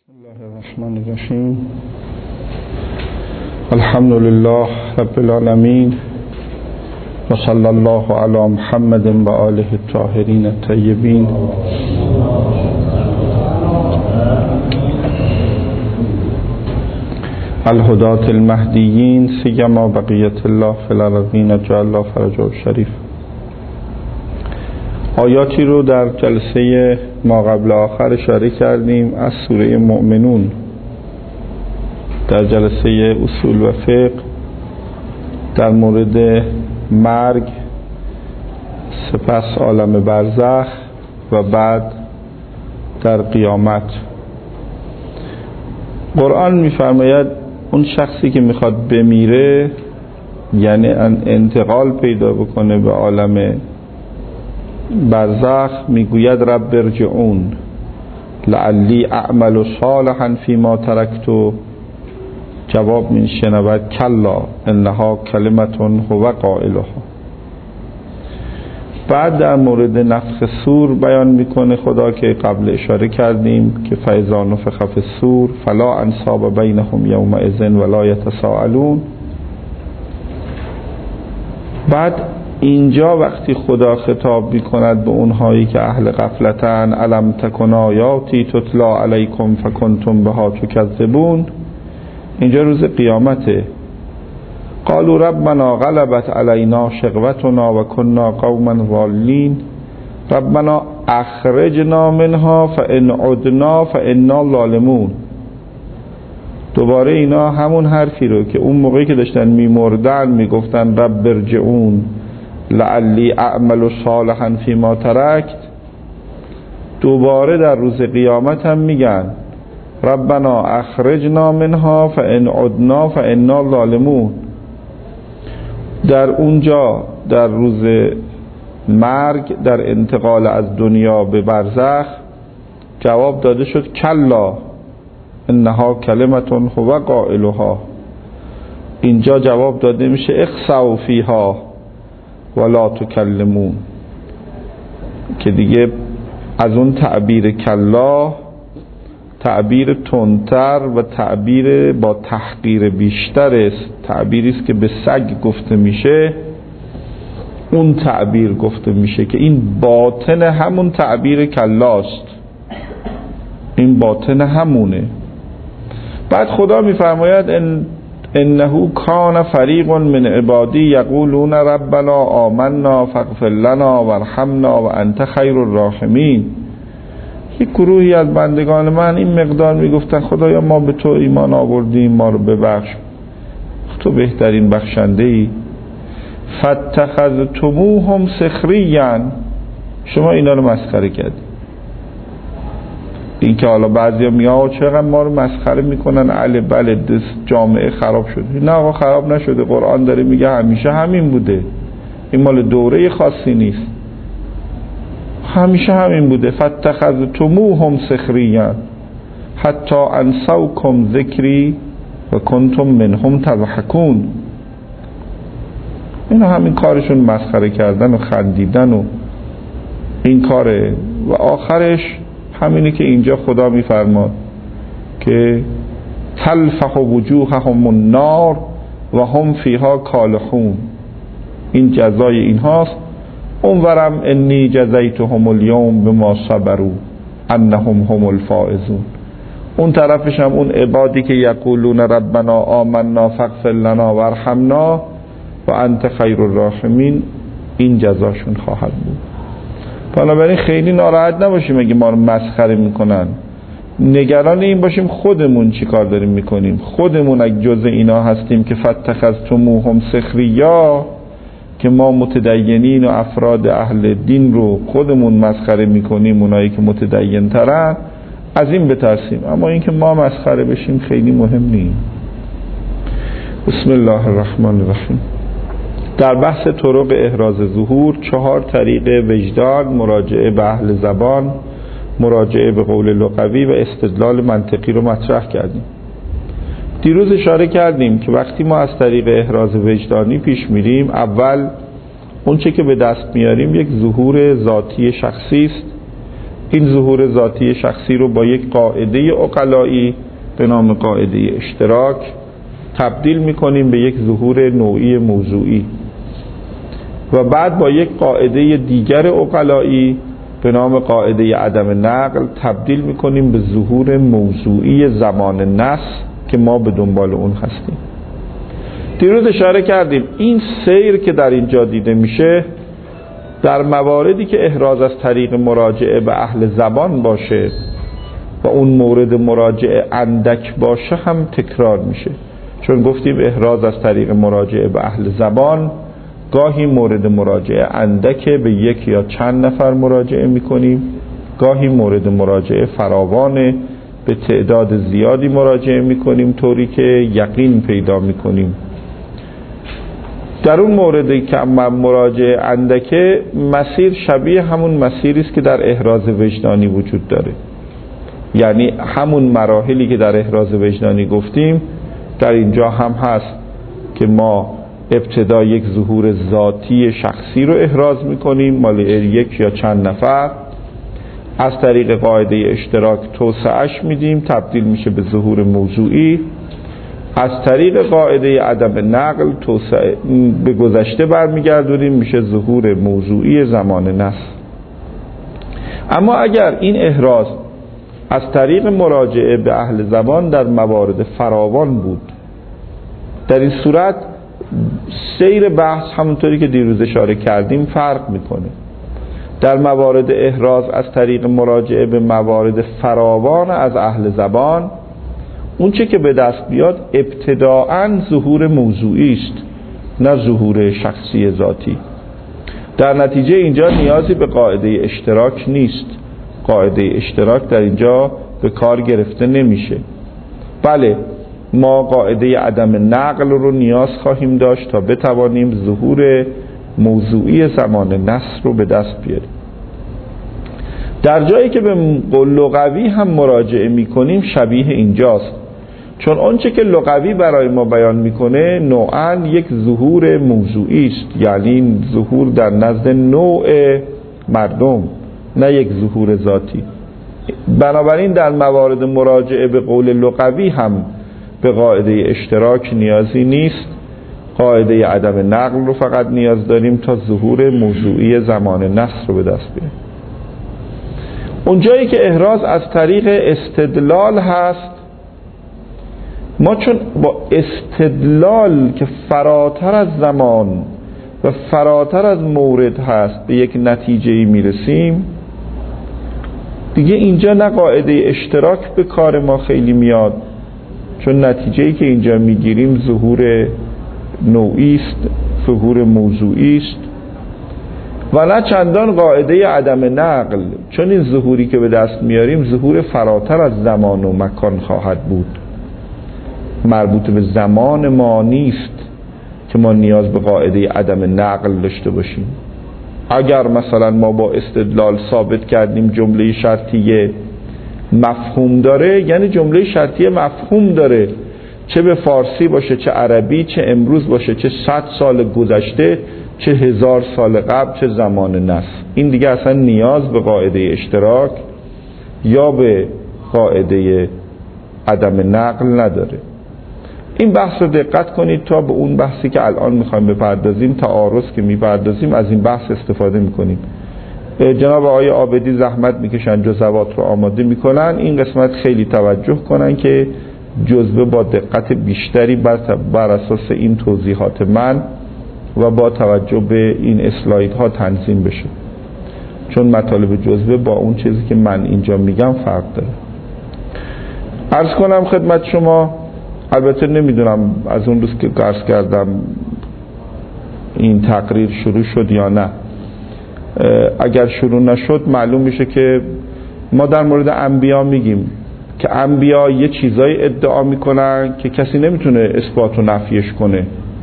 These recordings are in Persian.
بسم الله الرحمن الرحیم. الحمد لله رب العالمین و صلی الله علی محمد و آله الطاهرین الطیبین. الهداة المهدیین سیما بقیت الله فی الارضین جعل الله فرجه الشریف. آیاتی رو در جلسه ما قبل آخر اشاره کردیم از سوره مؤمنون در جلسه اصول و فقه در مورد مرگ، سپس عالم برزخ و بعد در قیامت. قرآن می‌فرماید اون شخصی که میخواد بمیره، یعنی انتقال پیدا بکنه به عالم برزخ، میگوید رب ارجعون لعلی اعمل صالحا فیما ترکت. جواب میشنود کلا انها کلمة هو قائلها. بعد در مورد نفخ صور بیان میکنه خدا که قبل اشاره کردیم که فاذا نفخ فی الصور فلا انساب بینهم یومئذ ولا یتساءلون. بعد اینجا وقتی خدا خطاب میکند به اونهایی که اهل غفلتن، الم تکن آیاتی تتلا علیکم فکنتم بها تکذبون، اینجا روز قیامته. قالوا ربنا غلبت علینا شقوتنا و کنا قوما ضالین ربنا اخرجنا منها فان عدنا فانا ظالمون. دوباره اینا همون حرفی رو که اون موقعی که داشتن میمردن میگفتن رب ارجعون لعلی اعمل صالحا فیما ترکت، دوباره در روز قیامت هم میگن ربنا اخرجنا منها فان عدنا فانا ظالمون. در اونجا در روز مرگ، در انتقال از دنیا به برزخ، جواب داده شد کلا انها کلمة هو قائلها. اینجا جواب داده میشه اخسؤا فیها ولا تکلمون، که دیگه از اون تعبیر کلا تعبیر تندتر و تعبیر با تحقیر بیشتر است. تعبیری است که به سگ گفته میشه، اون تعبیر گفته میشه که این باطن همون تعبیر کلاست، این باطن همونه. بعد خدا میفرماید انه کان فریق من عبادی یقولون ربنا آمنا فاغفر لنا وارحمنا و انت خیر الراحمین. یک گروهی از بندگان من این مقدار میگفتن خدایا ما به تو ایمان آوردیم، ما رو ببخش، تو بهترین بخشنده ای. فاتخذتموهم سخریا، شما اینا رو مسخره کردید. این که حالا بعضیا میگن چقدر ما رو مسخره میکنن، بله جامعه خراب شده. نه آقا خراب نشده، قرآن داره میگه همیشه همین بوده، این مال دوره خاصی نیست، همیشه همین بوده. فاتخذتموهم سخریا حتی انسوکم ذکری و کنتم منهم تضحکون. اینا همین کارشون مسخره کردن و خندیدن و این کاره. و آخرش همینه که اینجا خدا میفرماد که تلفح وجوههم النار و هم فیها کالحون. این جزای اینهاست. اونورم انی جزیتهم اليوم بما صبروا انهم هم الفائزون. اون طرفش هم اون عبادی که یقولون ربنا آمنا فاغفر لنا وارحمنا و انت خیر الراحمین، این جزاشون خواهد بود. بنابراین خیلی ناراحت نباشیم اگه ما رو مسخره میکنن، نگران این باشیم خودمون چی کار داریم میکنیم. خودمون اگه جزء اینا هستیم که فاتخذتموهم سخریا، که ما متدینین و افراد اهل دین رو خودمون مسخره میکنیم، اونایی که متدین ترن، از این بترسیم. اما این که ما مسخره بشیم خیلی مهم نیست. بسم الله الرحمن الرحیم. در بحث طرق احراز ظهور 4 طریق وجدان، مراجعه به اهل زبان، مراجعه به قول لغوی و استدلال منطقی رو مطرح کردیم. دیروز اشاره کردیم که وقتی ما از طریق احراز وجدانی پیش میریم، اول اون چه که به دست میاریم یک ظهور ذاتی شخصی است این ظهور ذاتی شخصی رو با یک قاعده عقلایی به نام قاعده اشتراک تبدیل میکنیم به یک ظهور نوعی موضوعی و بعد با یک قاعده دیگر عقلایی به نام قاعده عدم نقل تبدیل میکنیم به ظهور موضوعی زمان نص که ما به دنبال اون هستیم. دیروز اشاره کردیم این سیر که در اینجا دیده میشه در مواردی که احراز از طریق مراجعه به اهل زبان باشه و اون مورد مراجعه اندک باشه هم تکرار میشه، چون گفتیم احراز از طریق مراجعه به اهل زبان گاهی مورد مراجعه اندکه، به یک یا چند نفر مراجعه میکنیم، گاهی مورد مراجعه فراوانه، به تعداد زیادی مراجعه میکنیم طوری که یقین پیدا میکنیم. در اون موردی که مراجعه اندکه مسیر شبیه همون مسیری است که در احراز وجدانی وجود داره، یعنی همون مراحلی که در احراز وجدانی گفتیم در اینجا هم هست که ما ابتدا یک ظهور ذاتی شخصی رو احراز میکنیم مال یک یا چند نفر، از طریق قاعده اشتراک توسعه‌اش میدیم تبدیل میشه به ظهور موضوعی، از طریق قاعده عدم نقل به گذشته برمیگردونیم میشه ظهور موضوعی زمان نص. اما اگر این احراز از طریق مراجعه به اهل زبان در موارد فراوان بود، در این صورت سیر بحث همونطوری که دیروز اشاره کردیم فرق میکنه. در موارد احراز از طریق مراجعه به موارد فراوان از اهل زبان اون چه که به دست بیاد ابتداعاً ظهور موضوعی است نه ظهور شخصی ذاتی. در نتیجه اینجا نیازی به قاعده اشتراک نیست، قاعده اشتراک در اینجا به کار گرفته نمیشه. بله ما قاعده عدم نقل رو نیاز خواهیم داشت تا بتوانیم ظهور موضوعی زمان نص رو به دست بیاریم. در جایی که به قول لغوی هم مراجعه میکنیم شبیه اینجاست، چون آنچه که لغوی برای ما بیان میکنه نوعاً یک ظهور موضوعی است، یعنی ظهور در نزد نوع مردم نه یک ظهور ذاتی. بنابراین در موارد مراجعه به قول لغوی هم به قاعده اشتراک نیازی نیست، قاعده عدم نقل رو فقط نیاز داریم تا ظهور موضوعی زمان نص رو به دست بیاریم. اونجایی که احراز از طریق استدلال هست، ما چون با استدلال که فراتر از زمان و فراتر از مورد هست به یک نتیجه‌ای میرسیم، دیگه اینجا نه قاعده اشتراک به کار ما خیلی میاد، چون نتیجه‌ای که اینجا میگیریم ظهور نوعی است، ظهور موضوعی است، و نه چندان قاعده عدم نقل، چون این ظهوری که به دست میاریم ظهور فراتر از زمان و مکان خواهد بود، مربوط به زمان ما نیست که ما نیاز به قاعده عدم نقل داشته باشیم. اگر مثلا ما با استدلال ثابت کردیم جمله شرطیه مفهوم داره، یعنی جمله شرطیه مفهوم داره، چه به فارسی باشه، چه عربی، چه امروز باشه، چه 100 سال گذشته، چه 1000 سال قبل، چه زمان نص. این دیگه اصلا نیاز به قاعده اشتراک یا به قاعده عدم نقل نداره. این بحث رو دقت کنید تا به اون بحثی که الان میخوایم بپردازیم، تعارض که میپردازیم از این بحث استفاده میکنیم. جناب آقای عابدی زحمت میکشن جزوات رو آماده میکنن، این قسمت خیلی توجه کنن که جزوه با دقت بیشتری بر اساس این توضیحات من و با توجه به این اسلاید ها تنظیم بشه، چون مطالب جزوه با اون چیزی که من اینجا میگم فرق داره. عرض کنم خدمت شما، البته نمیدونم از اون روز که عرض کردم این تقریر شروع شد یا نه. اگر شروع نشد معلوم میشه که ما در مورد انبیا میگیم که انبیا یه چیزایی ادعا میکنن که کسی نمیتونه اثبات و نفیش کنه.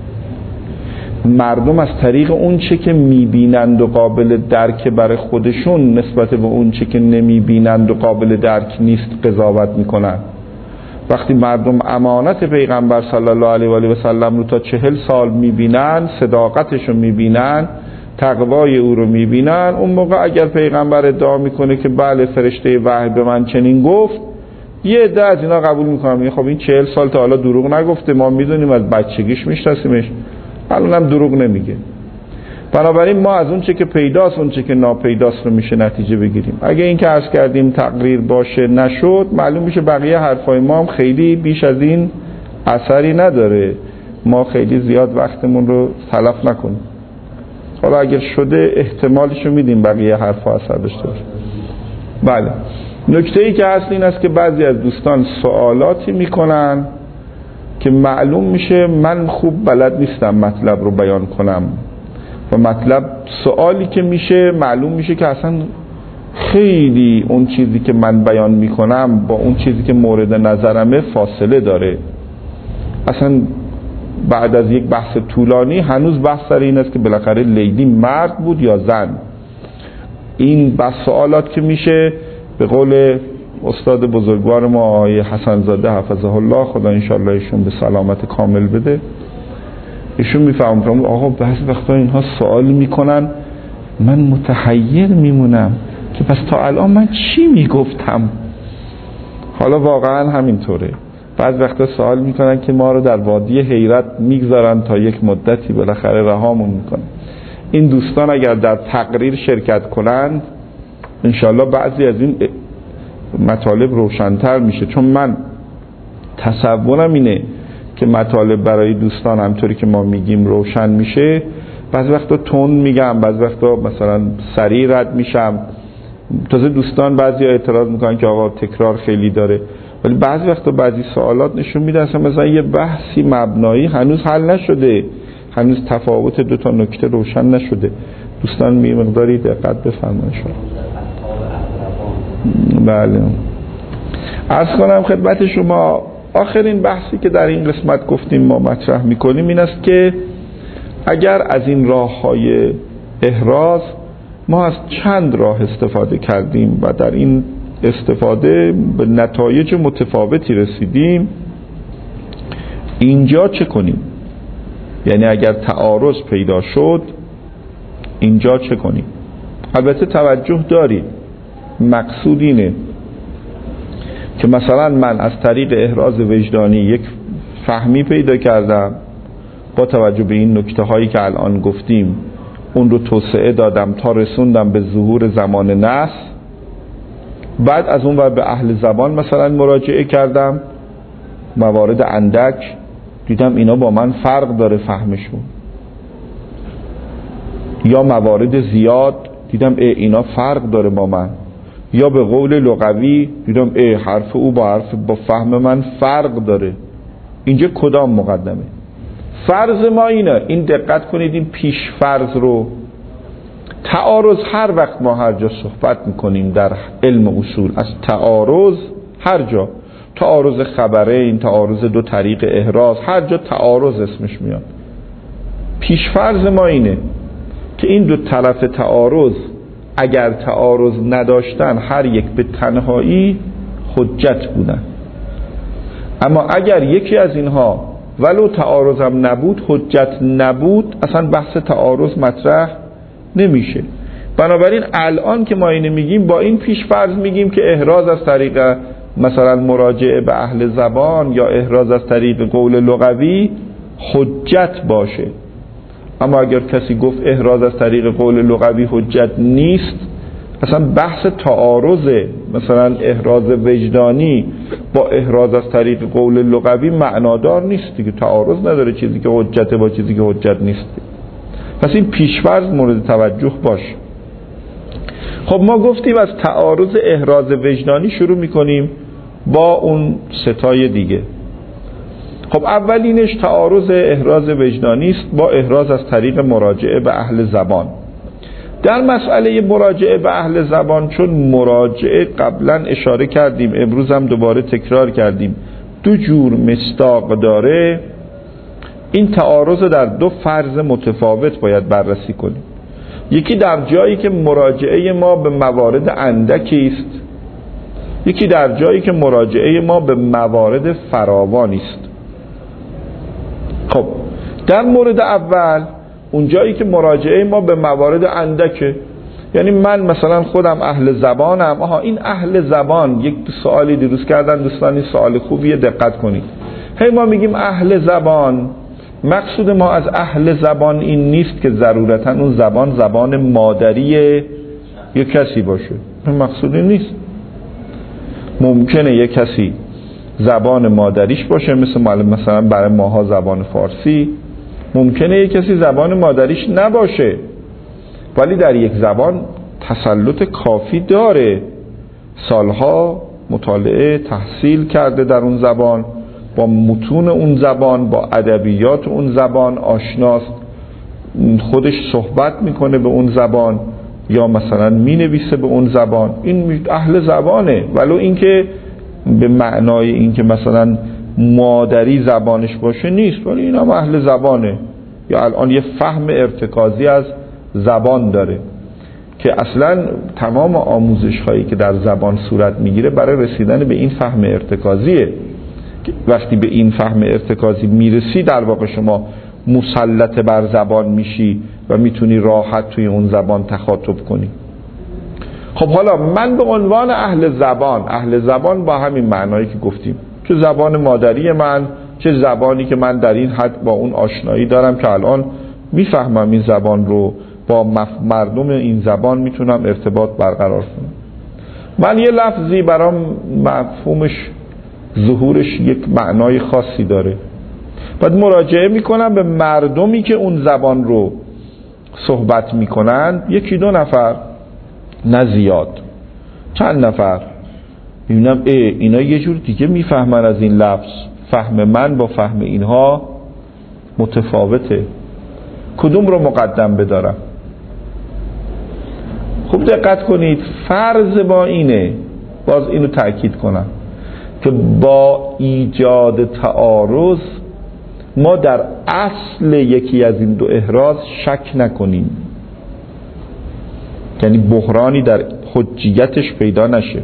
مردم از طریق اون چه که میبینند و قابل درک برای خودشون نسبت به اون چه که نمیبینند و قابل درک نیست قضاوت میکنن. وقتی مردم امانت پیغمبر صلی الله علیه و آله و سلم رو تا 40 سال میبینن، صداقتش رو میبینن تقوای او رو میبینن، اون موقع اگر پیغمبر ادعا میکنه که بله فرشته وحی به من چنین گفت، یه عده از اینا قبول میکنن خب این 40 سال تا حالا دروغ نگفته، ما میدونیم از بچگیش میشناسیمش، الانم دروغ نمیگه. بنابراین ما از اون چه که پیداست اون چه که ناپیداست رو میشه نتیجه بگیریم. اگه این که عرض کردیم تقریر باشه نشد، معلوم میشه بقیه حرفای ما هم خیلی بیش از این اثری نداره، ما خیلی زیاد وقتمون رو تلف نکنیم. حالا اگر شده احتمالش رو میدیم بقیه حرفا اثر داشته باشه. بله، نکته ای که هست این است که بعضی از دوستان سوالاتی میکنن که معلوم میشه من خوب بلد نیستم مطلب رو بیان کنم و مطلب سوالی که میشه معلوم میشه که اصلا خیلی اون چیزی که من بیان میکنم با اون چیزی که مورد نظرمه فاصله داره. اصلا بعد از یک بحث طولانی هنوز بحث سر این است که بالاخره لیلی مرد بود یا زن. این بحث سوالات که میشه به قول استاد بزرگوار ما آقای حسن زاده حفظه الله، خدا انشالله ایشون به سلامت کامل بده، ایشون میفهمم آقا بعضی وقتا اینها سوال میکنن من متحیر میمونم که پس تا الان من چی میگفتم. حالا واقعا همینطوره، بعضی وقتا سوال میکنن که ما رو در وادی حیرت میگذارن تا یک مدتی، بالاخره رهامون میکنن. این دوستان اگر در تقریر شرکت کنند انشالله بعضی از این مطالب روشن‌تر میشه، چون من تصورم اینه که مطالب برای دوستان همطوری که ما میگیم روشن میشه. بعضی وقتا تون میگم، بعضی وقتا مثلا سریع رد میشم، تازه دوستان بعضی ها اعتراض میکنن که آقا تکرار خیلی داره، ولی بعضی وقتا بعضی سوالات نشون میده اصلا مثلا یه بحثی مبنایی هنوز حل نشده، هنوز تفاوت دو تا نکته روشن نشده. دوستان می مقداری دقت بفرمایید. بله، عرض کنم خدمت شما آخرین بحثی که در این قسمت گفتیم ما مطرح میکنیم این است که اگر از این راه‌های احراز ما از چند راه استفاده کردیم و در این استفاده به نتایج متفاوتی رسیدیم، اینجا چه کنیم؟ یعنی اگر تعارض پیدا شد اینجا چه کنیم؟ البته توجه دارید، مقصود اینه که مثلا من از طریق احراز وجدانی یک فهمی پیدا کردم، با توجه به این نکته هایی که الان گفتیم اون رو توسعه دادم تا رسوندم به ظهور زمان نص، بعد از اون به اهل زبان مثلا مراجعه کردم، موارد اندک دیدم اینا با من فرق داره فهمشون، یا موارد زیاد دیدم اینا فرق داره با من، یا به قول لغوی دیدم حرف او با فهم من فرق داره. اینجا کدام مقدمه؟ فرض ما اینه، این دقت کنید این پیش فرض رو، تعارض هر وقت ما هر جا صحبت میکنیم در علم اصول از تعارض، هر جا تعارض خبرین، تعارض دو طریق احراز، هر جا تعارض اسمش میاد. پیش فرض ما اینه که این دو طرف تعارض اگر تعارض نداشتن هر یک به تنهایی حجت بودن، اما اگر یکی از اینها ولو تعارض هم نبود حجت نبود، اصلا بحث تعارض مطرح نمیشه. بنابراین الان که ما اینو میگیم با این پیش فرض میگیم که احراز از طریق مثلا مراجعه به اهل زبان یا احراز از طریق قول لغوی حجت باشه. اما اگر کسی گفت احراز از طریق قول لغوی حجت نیست، اصلا بحث تعارض مثلا احراز وجدانی با احراز از طریق قول لغوی معنادار نیست دیگه، تعارض نداره چیزی که حجته با چیزی که حجت نیست. پس این پیش‌فرض مورد توجه باشه. خب ما گفتیم از تعارض احراز وجدانی شروع میکنیم با اون ستای دیگه. خب اولینش تعارض احراز وجدانی است با احراز از طریق مراجعه به اهل زبان. در مسئله مراجعه به اهل زبان، چون مراجعه قبلا اشاره کردیم، امروز هم دوباره تکرار کردیم، دو جور مصداق داره، این تعارض در دو فرض متفاوت باید بررسی کنیم. یکی در جایی که مراجعه ما به موارد اندکی است، یکی در جایی که مراجعه ما به موارد فراوانی است. خب در مورد اول اون جایی که مراجعه ما به موارد اندکه، یعنی من مثلا خودم اهل زبانم. این اهل زبان، یک سوالی دیروز کردن دوستان، این سوال خوبیه، دقت کنید. ما میگیم اهل زبان، مقصود ما از اهل زبان این نیست که ضرورتا اون زبان مادری یک کسی باشه، این مقصود نیست. ممکنه یک کسی زبان مادریش باشه، مثلا برای ماها زبان فارسی، ممکنه یک کسی زبان مادریش نباشه ولی در یک زبان تسلط کافی داره، سالها مطالعه تحصیل کرده در اون زبان، با متون اون زبان، با ادبیات اون زبان آشناست، خودش صحبت میکنه به اون زبان یا مثلا مینویسه به اون زبان، این اهل زبانه. ولو اینکه به معنای اینکه مثلا مادری زبانش باشه نیست، ولی این هم اهل زبانه، یا الان یه فهم ارتکازی از زبان داره که اصلا تمام آموزش هایی که در زبان صورت میگیره برای رسیدن به این فهم ارتکازیه. وقتی به این فهم ارتکازی میرسی در واقع شما مسلط بر زبان میشی و میتونی راحت توی اون زبان تخاطب کنی. خب حالا من به عنوان اهل زبان با همین معنایی که گفتیم، چه زبان مادری من، چه زبانی که من در این حد با اون آشنایی دارم که الان میفهمم این زبان رو، با مردم این زبان میتونم ارتباط برقرار کنم. من یه لفظی برام مفهومش، ظهورش یک معنای خاصی داره، بعد مراجعه میکنم به مردمی که اون زبان رو صحبت میکنن، یکی دو نفر، نه زیاد، چند نفر، میبینم اینا یه جور دیگه میفهمن از این لفظ، فهم من با فهم اینها متفاوته، کدوم رو مقدم بدارم؟ خوب دقت کنید، فرض با اینه، باز اینو تأکید کنم که با ایجاد تعارض ما در اصل یکی از این دو احراز شک نکنیم، یعنی بحرانی در حجیتش پیدا نشه.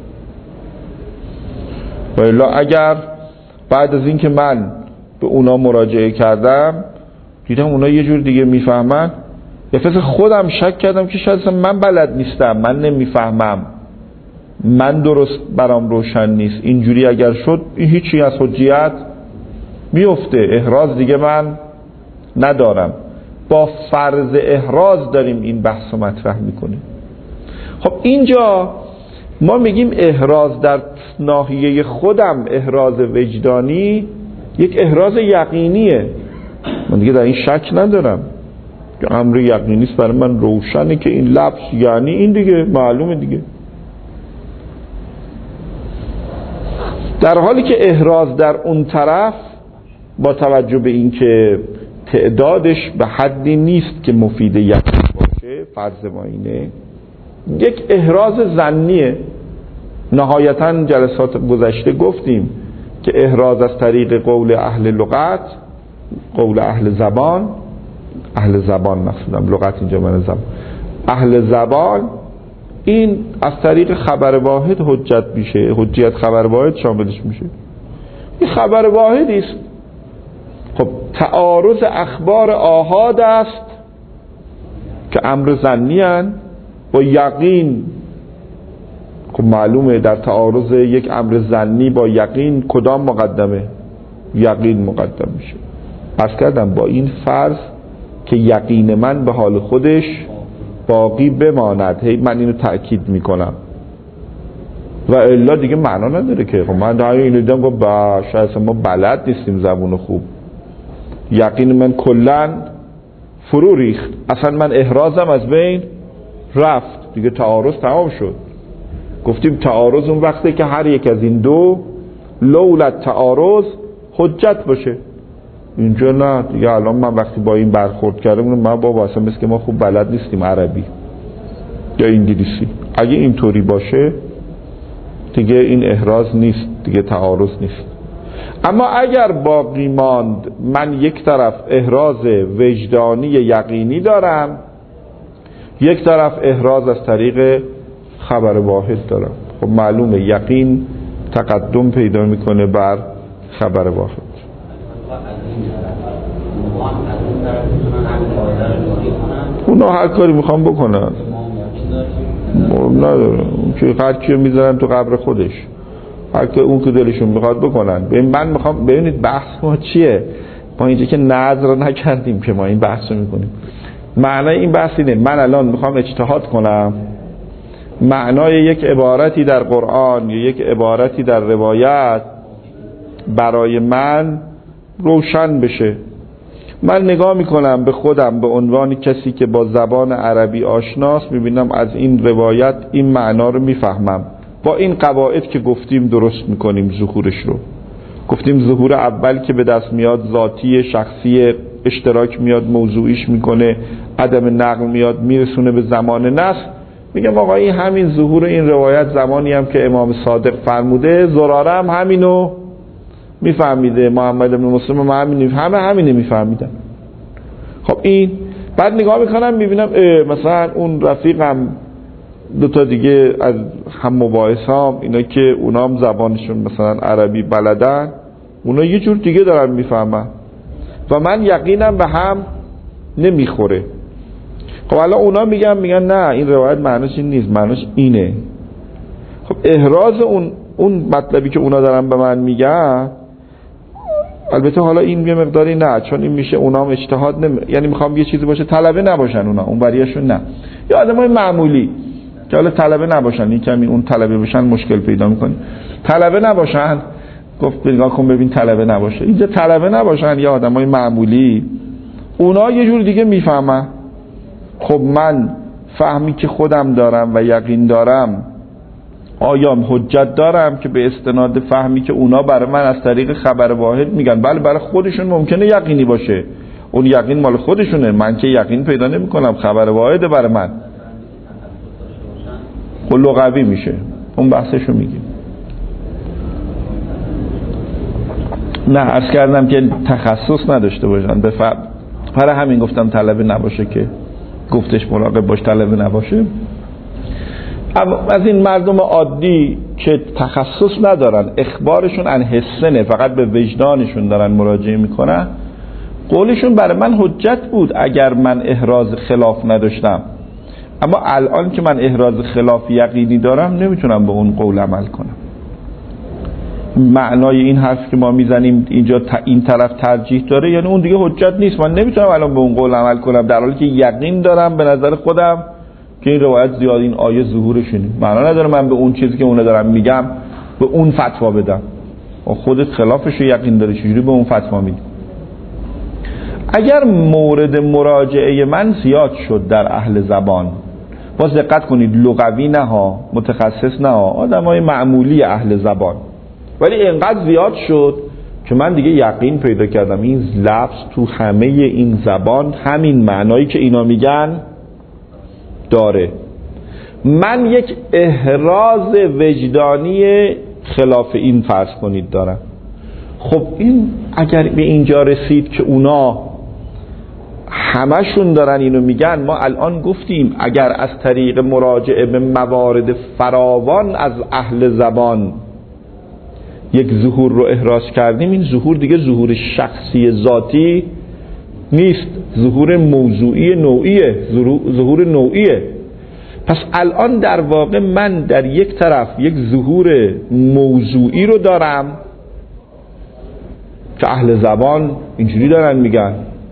و الا اگر بعد از این که من به اونا مراجعه کردم دیدم اونا یه جور دیگه میفهمن، یا فقط خودم شک کردم که شاید من بلد نیستم، من نمیفهمم، من درست برام روشن نیست، اینجوری اگر شد این هیچی از حجیت میفته، احراز دیگه من ندارم. با فرض احراز داریم این بحث رو مطرح میکنیم. خب اینجا ما میگیم احراز در ناحیه خودم، احراز وجدانی یک احراز یقینیه، من دیگه در این شک ندارم که امر یقینی است، برای من روشنه که این لفظ یعنی این دیگه، معلومه دیگه. در حالی که احراز در اون طرف با توجه به این که تعدادش به حدی نیست که مفید یقین باشه، فرض ما اینه، یک احراز ظنیه. نهایتاً جلسات گذشته گفتیم که احراز از طریق قول اهل لغت، قول اهل زبان مقصودم، لغت اینجا من زبان، اهل زبان، این از طریق خبر واحد حجت میشه، حجیت خبر واحد شاملش میشه. این خبر واحدی است. خب تعارض اخبار آحاد است که امر ظنی ان با یقین. خب معلومه در تعارض یک امر ظنی با یقین کدام مقدمه؟ یقین مقدم میشه. عرض کردم با این فرض که یقین من به حال خودش باقی بماند، هی من اینو تأکید میکنم و الا دیگه معنا نداره که خب من در اینو دیدم گفت شاید ما بلد نیستیم زبون خوب، یقین من کلن فرو ریخت، اصلا من احرازم از بین رفت، دیگه تعارض تمام شد. گفتیم تعارض اون وقته که هر یک از این دو لولت تعارض حجت باشه. اینجا نه دیگه، الان من وقتی با این برخورد کردم من بابا اصلا مثل که ما خوب بلد نیستیم عربی یا انگلیسی، اگه اینطوری باشه دیگه این احراز نیست، دیگه تعارض نیست. اما اگر باقی ماند من یک طرف احراز وجدانی یقینی دارم، یک طرف احراز از طریق خبر واحد دارم، خب معلومه یقین تقدم پیدا میکنه بر خبر واحد. اونا هر کاری میخوام بکنن نداره که هر کیو میذارن تو قبر خودش، هر که اون که دلشون میخواد بکنن. من میخوام ببینید بحث ما چیه. ما اینجا که نظر نکردیم که ما این بحث رو میکنیم. معنای این بحث اینه من الان میخوام اجتهاد کنم معنای یک عبارتی در قرآن یا یک عبارتی در روایت برای من روشن بشه. من نگاه میکنم به خودم به عنوان کسی که با زبان عربی آشناست، میبینم از این روایت این معنا رو میفهمم. با این قواعد که گفتیم درست میکنیم ظهورش رو. گفتیم ظهور اول که به دست میاد ذاتی شخصی، اشتراک میاد موضوعیش میکنه، عدم نقل میاد میرسونه به زمان نص. میگم آقا این همین ظهور این روایت زمانی هم که امام صادق فرموده، زراره هم همینو میفهمیده، محمد بن مسلم همینو میفهمیدن. خب این بعد نگاه میکنم میبینم مثلا اون رفیقم دو تا دیگه از هم مباحثام اینا که اونام زبانشون مثلا عربی بلدن، اونا یه جور دیگه دارن میفهمن و من یقینم به هم نمیخوره. خب الان اونا میگن نه این روایت معنیش این نیست، معنیش اینه. خب احراز اون مطلبی که اونا دارن به من میگن، البته حالا این یه مقداری نه، چون این میشه اونام اجتهاد یعنی میخوام یه چیزی باشه طلبه نباشن اونا، اون بریاشون نه، یا آدمای معمولی که حالا طلبه نباشن، این کمی اون طلبه بشن مشکل پیدا میکنه. طلبه نباشن، گفت نگاه کن ببین طلبه نباشه، اینجا طلبه نباشن یا آدمای معمولی، اونا یه جور دیگه میفهمن. خب من فهمی که خودم دارم و یقین دارم، آیا حجت دارم که به استناد فهمی که اونا برای من از طریق خبر واحد میگن؟ بله برای خودشون ممکنه یقینی باشه، اون یقین مال خودشونه، من که یقین پیدا نمی کنم، خبر واحده برای من. خب لغوی میشه، اون بحثشو میگیم. نه عرض کردم که تخصص نداشته باشن، برای همین گفتم طلبه نباشه که گفتش مراقب باش طلبه نباشه. از این مردم عادی که تخصص ندارن، اخبارشون عن حسنه، فقط به وجدانشون دارن مراجعه میکنن، قولشون برای من حجت بود اگر من احراز خلاف نداشتم. اما الان که من احراز خلاف یقینی دارم نمیتونم به اون قول عمل کنم. معنای این حرف که ما میزنیم اینجا این طرف ترجیح داره یعنی اون دیگه حجت نیست، من نمیتونم الان به اون قول عمل کنم در حالی که یقین دارم به نظر خودم که این روایت زیاد این آیه ظهورشونه. معنا نداره من به اون چیزی که اونا دارم میگم به اون فتوا بدم، خودت خلافش رو یقین داری، چجوری به اون فتوا میدی؟ اگر مورد مراجعه من زیاد شد در اهل زبان، باز دقت کنید لغوی نه ها، متخصص نه ها، آدمای معمولی اهل زبان، ولی اینقدر زیاد شد که من دیگه یقین پیدا کردم این لفظ تو همه این زبان همین معنایی که اینا میگن داره. من یک احراز وجدانی خلاف این فرض کنید دارم. خب این اگر به اینجا رسید که اونا همشون دارن اینو میگن، ما الان گفتیم اگر از طریق مراجعه به موارد فراوان از اهل زبان یک ظهور رو احراز کردیم، این ظهور دیگه ظهور شخصی ذاتی نیست، ظهور موضوعی نوعیه، ظهور نوعیه. پس الان در واقع من در یک طرف یک ظهور موضوعی رو دارم که اهل زبان اینجوری دارن میگن،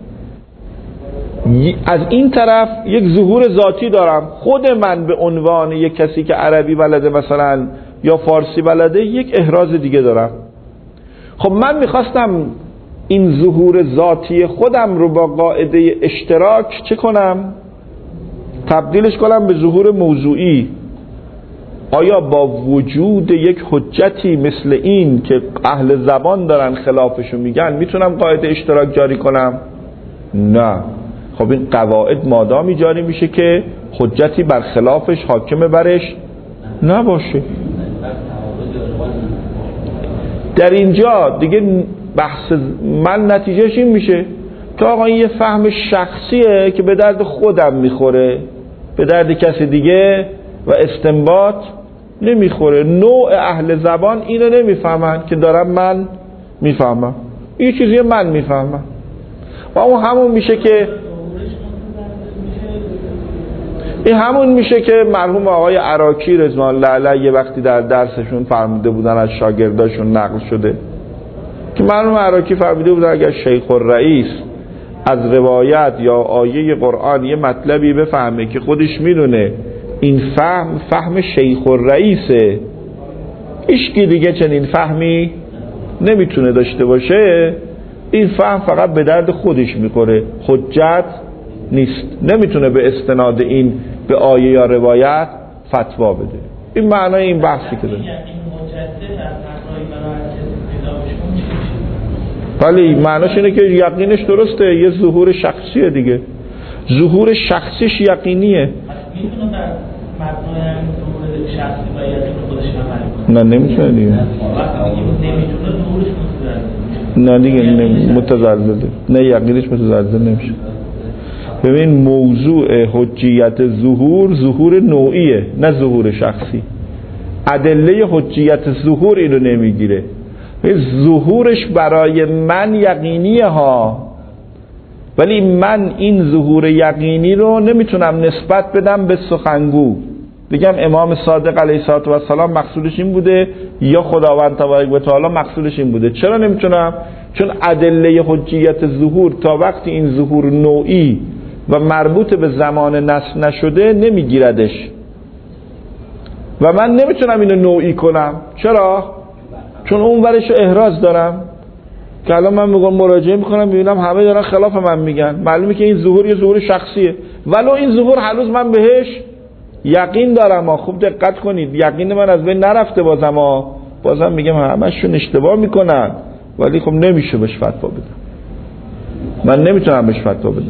از این طرف یک ظهور ذاتی دارم، خود من به عنوان یک کسی که عربی بلده مثلا یا فارسی بلده یک احراز دیگه دارم. خب من میخواستم این ظهور ذاتی خودم رو با قاعده اشتراک چه کنم؟ تبدیلش کنم به ظهور موضوعی. آیا با وجود یک حجتی مثل این که اهل زبان دارن خلافشو میگن میتونم قاعده اشتراک جاری کنم؟ نه. خب این قواعد مادامی جاری میشه که حجتی بر خلافش حاکم برش نباشه. در اینجا دیگه بحث من نتیجهش این میشه که آقا این یه فهم شخصیه که به درد خودم میخوره، به درد کسی دیگه و استنباط نمیخوره. نوع اهل زبان اینو نمیفهمن که دارم من میفهمم، این چیزی من میفهمم. و اون همون میشه که این همون میشه که مرحوم آقای عراقی رضوان الله علیه یه وقتی در درسشون فرموده بودن، از شاگرداشون نقل شده که مرحوم عراقی فرموده بودن اگر شیخ الرئیس از روایت یا آیه قرآن یه مطلبی بفهمه که خودش میدونه این فهم شیخ الرئیسه، هیچکی دیگه چنین فهمی نمیتونه داشته باشه، این فهم فقط به درد خودش میخوره، حجت نیست، نمیتونه به استناد این به آیه یا روایت فتوا بده. این معنای این بحثی که داره. ولی معناش اینه که یقینش درسته، یه ظهور شخصیه دیگه، ظهور شخصیش یقینیه. نه نمیتونه دیگه، نه دیگه متزلزله، نه یقینش متزلزل نمیشه. ببین موضوع حجیت ظهور نوعیه، نه ظهور شخصی. ادله حجیت ظهور اینو نمیگیره. ظهورش برای من یقینیه ها، ولی من این ظهور یقینی رو نمیتونم نسبت بدم به سخنگو، بگم امام صادق علیه السلام مقصودش این بوده یا خداوند تبارک و تعالی مقصودش این بوده. چرا نمیتونم؟ چون ادله حجیت ظهور تا وقتی این ظهور نوعی و مربوط به زمان نسل نشده نمیگیردش و من نمیتونم اینو نوعی کنم. چرا؟ چون اون ورشو احراز دارم که الان من میگم مراجعه میکنم ببینم همه دارن خلاف من میگن، معلومه که این ظهور یه ظهور شخصیه، ولو این ظهور هنوز من بهش یقین دارم. خوب دقت کنید، یقین من از بین نرفته، بازم میگم همشون اشتباه میکنن، ولی خب نمیشه بهش فتوا بدم، من نمیتونم بهش فتوا بدم،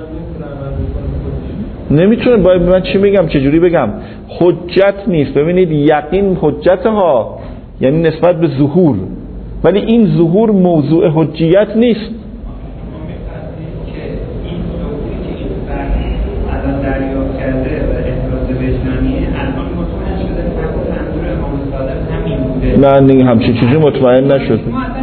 نمیتونه. باید من چی میگم، چجوری بگم؟ حجت نیست. ببینید یقین حجت ها، یعنی نسبت به ظهور، ولی این ظهور موضوع حجیت نیست. نه نه همچین چیزی مطمئن نشد.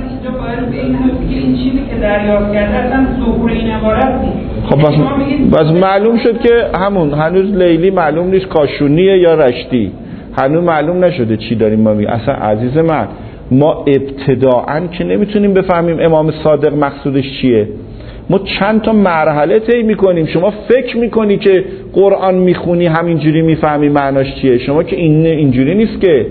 خب بس معلوم شد که همون هنوز لیلی معلوم نیست کاشونیه یا رشتی، هنوز معلوم نشده چی داریم ما میگیم. اصلا عزیز من، ما ابتداعاً که نمیتونیم بفهمیم امام صادق مقصودش چیه، ما چند تا مرحله طی میکنیم. شما فکر میکنی که قرآن میخونی همینجوری میفهمی معناش چیه، شما که اینجوری نیست که،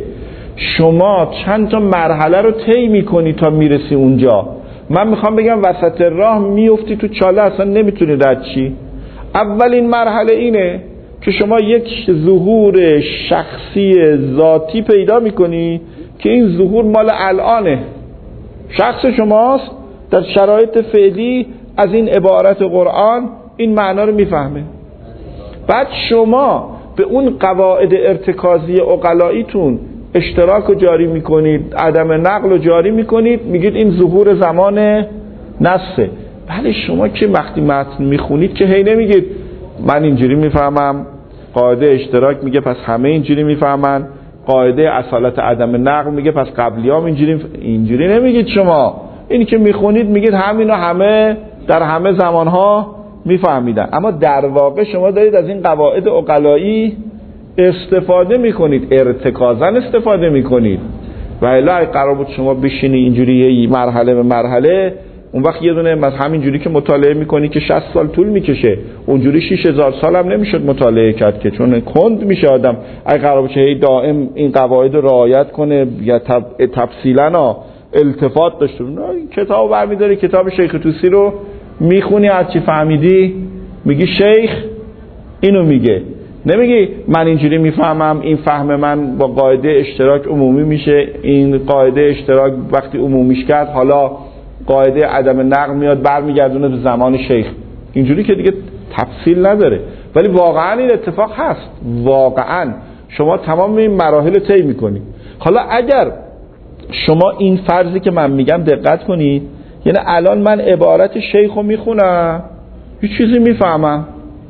شما چند تا مرحله رو طی میکنی تا میرسی اونجا. من میخوام بگم وسط راه میفتی تو چاله، اصلا نمیتونی رد چی. اولین مرحله اینه که شما یک ظهور شخصی ذاتی پیدا میکنی که این ظهور مال الانه، شخص شماست، در شرایط فعلی از این عبارت قرآن این معنا رو میفهمه. بعد شما به اون قواعد ارتکازی عقلاییتون اشتراک رو جاری میکنید، عدم نقل رو جاری میکنید، میگید این ظهور زمان نسه. بله شما که وقتی متن میخونید که هی نمیگید من اینجوری میفهمم، قاعده اشتراک میگه پس همه اینجوری میفهمن، قاعده اصالت عدم نقل میگه پس قبلیام اینجوری نمیگید. شما اینی که میخونید میگید همینو همه در همه زمانها میفهمیدن، اما در واقع شما دارید از این قواعد عقلایی استفاده میکنید، ارتکازاً استفاده میکنید. و الا قرار بود شما بشینی اینجوری مرحله به مرحله، اون وقت یه دونه مثلا همینجوری که مطالعه میکنی که 60 سال طول میکشه، اونجوری 6000 سال هم نمیشد مطالعه کرد که، چون کند میشه آدم. اگه قرار باشه دائم این قواعد رو رعایت کنه یا تفصیلا التفات داشته باشه، این کتابو برمی‌داری، کتاب شیخ طوسی رو میخونی، از چی فهمیدی میگی شیخ اینو میگه، نمیگی من اینجوری میفهمم، این فهم من با قاعده اشتراک عمومی میشه، این قاعده اشتراک وقتی عمومیش کرد حالا قاعده عدم نقل میاد برمیگردونه به زمان شیخ. اینجوری که دیگه تفصیل نداره، ولی واقعا این اتفاق هست. واقعا شما تمام این مراحل طی میکنید. حالا اگر شما این فرضی که من میگم دقت کنید، یعنی الان من عبارت شیخ رو میخونم هیچ چیزی میفهمم،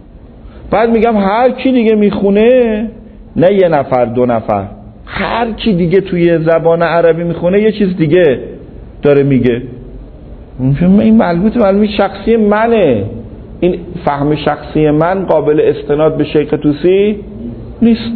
بعد میگم هر کی دیگه میخونه، نه یه نفر دو نفر، هر کی دیگه توی زبان عربی میخونه یه چیز دیگه داره میگه. این معلومه شخصی منه، این فهم شخصی من قابل استناد به شیخ طوسی نیست.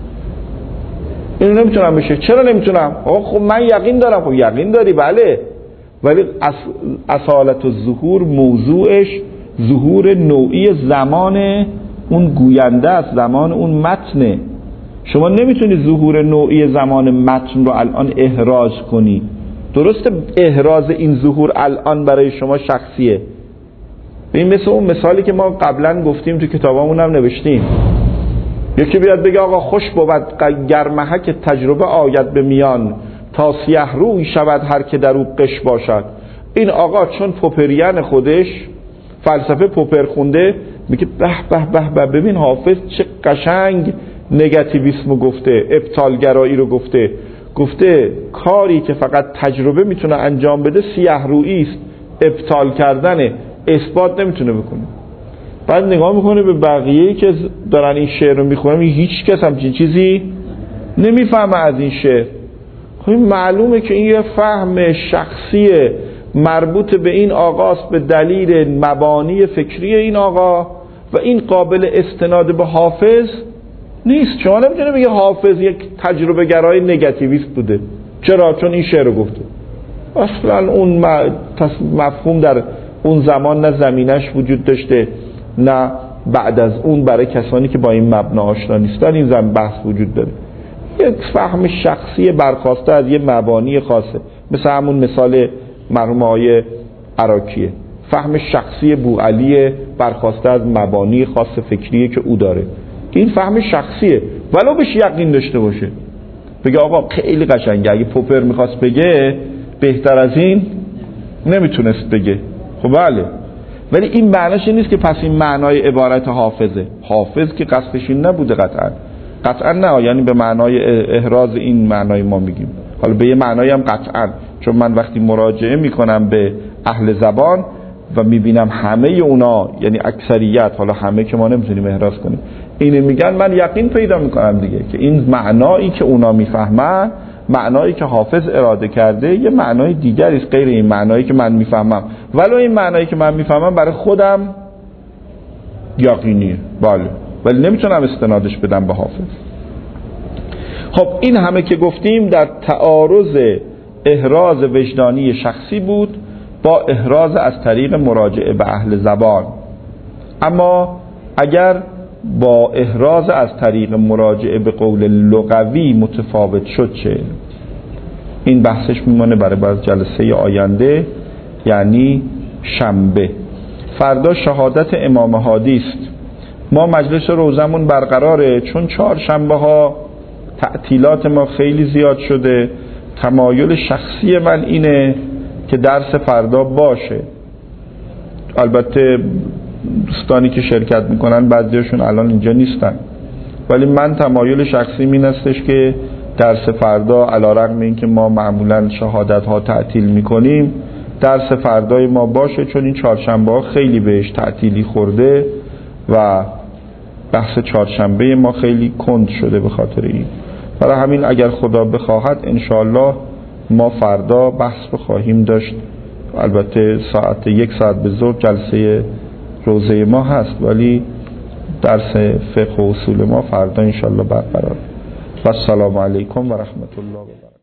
اینو نمیتونم بشه. چرا نمیتونم؟ خب من یقین دارم. خب یقین داری بله، ولی اصالت الظهور موضوعش ظهور نوعی زمان اون گوینده است، زمان اون متنه. شما نمیتونی ظهور نوعی زمان متن رو الان احراز کنی. درسته احراز این ظهور الان برای شما شخصیه. این مثل اون مثالی که ما قبلا گفتیم تو کتابامون هم نوشتیم، یکی بیاد بگه آقا خوش بود گرمهک تجربه آید به میان، تا سیه روی شود هر که در او قش باشد. این آقا چون پوپریان خودش فلسفه پوپر خونده، میگه به به به به، ببین حافظ چه قشنگ نگاتیویسمو گفته، ابطالگرایی رو گفته کاری که فقط تجربه میتونه انجام بده سیه رویی است، ابطال کردنه، اثبات نمیتونه بکنه. بعد نگاه میکنه به بقیه‌ای که دارن این شعر رو میخونن، هیچ کس همچین چیزی نمیفهمه از این شعر. خب معلومه که این یه فهم شخصی مربوط به این آقاست به دلیل مبانی فکری این آقا و این قابل استناد به حافظ نیست. شما نمیتونه بگه حافظ یک تجربه گرای نگاتیویست بوده. چرا؟ چون این شعر رو گفته. اصلا اون مفهوم در اون زمان نه زمینش وجود داشته نه بعد از اون برای کسانی که با این مبنا آشنا نیستن این بحث وجود داره. یک فهم شخصی برخواسته از یه مبانی خاصه، مثل همون مثال مرحوم آقای عراقیه، فهم شخصی بوعلی برخواسته از مبانی خاص فکریه که او داره. این فهم شخصیه، ولو بهش یقین داشته باشه، بگه آقا خیلی قشنگه، اگه پوپر میخواست بگه بهتر از این نمیتونست بگه. خب بله، ولی این معناش نیست که پس این معنای عبارت حافظه. حافظ که قصدش این نبوده قطعا نه، یعنی به معنای احراز این معنای ما میگیم. حالا به یه معنایی هم قطعا، چون من وقتی مراجعه میکنم به اهل زبان و میبینم همه اونا، یعنی اکثریت، حالا همه که ما نمیتونیم احراز کنیم، اینو میگن، من یقین پیدا میکنم دیگه که این معنایی که اونا میفهمن، معنایی که حافظ اراده کرده یه معنای دیگری است غیر این معنایی که من میفهمم، ولو این معنایی که من میفهمم برای خودم یقینیه بله، ولی نمیتونم استنادش بدم به حافظ. خب این همه که گفتیم در تعارض احراز وجدانی شخصی بود با احراز از طریق مراجعه به اهل زبان. اما اگر با احراز از طریق مراجعه به قول لغوی متفاوت شد چه؟ این بحثش میمونه برای جلسه آینده، یعنی شنبه. فردا شهادت امام هادی است. ما مجلس روزمون برقراره، چون 4 شنبه ها تعطیلات ما خیلی زیاد شده. تمایل شخصی من اینه که درس فردا باشه. البته دوستانی که شرکت میکنن بعضیشون الان اینجا نیستن، ولی من تمایل شخصی این هستش که درس فردا علیرغم اینکه ما معمولا شهادت ها تعطیل میکنیم، درس فردای ما باشه، چون این 4 شنبه ها خیلی بهش تعطیلی خورده و بحث 4 شنبه ما خیلی کند شده به خاطر این. برای همین اگر خدا بخواهد انشاءالله ما فردا بحث رو خواهیم داشت. البته ساعت 1 ساعت به ظهر جلسه روزه ما هست، ولی درس فقه و اصول ما فردا انشاءالله برقرار. و السلام علیکم و رحمت الله و برکاته.